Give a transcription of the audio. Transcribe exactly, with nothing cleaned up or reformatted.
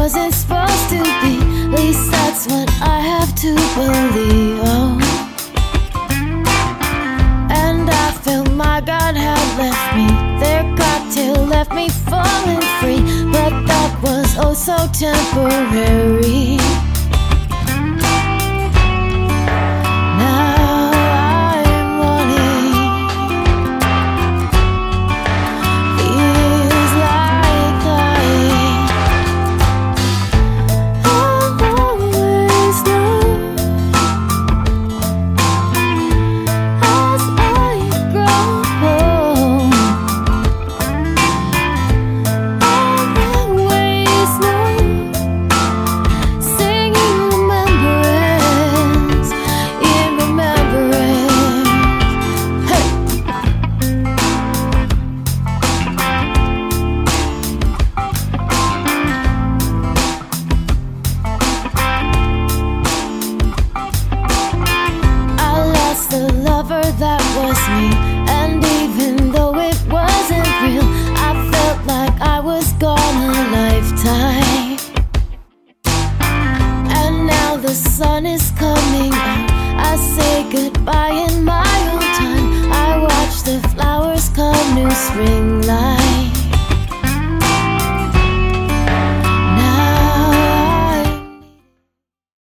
wasn't supposed to be. At least that's what I have to believe. Oh. And I felt my God had left me there, cocktail left me falling free. But that was oh so temporary. That was me, and even though it wasn't real, I felt like I was gone a lifetime. And now the sun is coming out, I say goodbye in my own time. I watch the flowers come, new spring light.